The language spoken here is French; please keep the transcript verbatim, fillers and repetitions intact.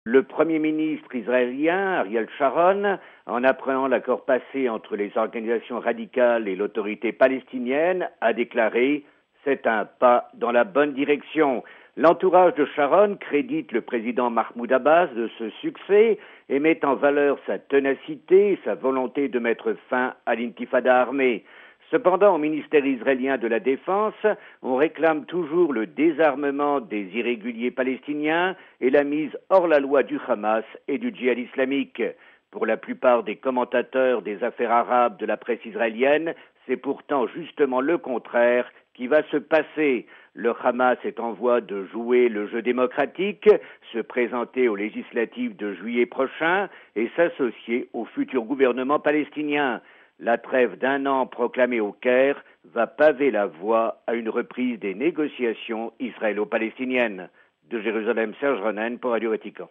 Le Premier ministre israélien, Ariel Sharon, en apprenant l'accord passé entre les organisations radicales et l'autorité palestinienne, a déclaré « C'est un pas dans la bonne direction ». L'entourage de Sharon crédite le président Mahmoud Abbas de ce succès et met en valeur sa ténacité et sa volonté de mettre fin à l'intifada armée. Cependant, au ministère israélien de la Défense, on réclame toujours le désarmement des irréguliers palestiniens et la mise hors la loi du Hamas et du djihad islamique. Pour la plupart des commentateurs des affaires arabes de la presse israélienne, c'est pourtant justement le contraire qui va se passer. Le Hamas est en voie de jouer le jeu démocratique, se présenter aux législatives de juillet prochain et s'associer au futur gouvernement palestinien. La trêve d'un an proclamée au Caire va paver la voie à une reprise des négociations israélo-palestiniennes. De Jérusalem, Serge Ronen pour Radio Vatican.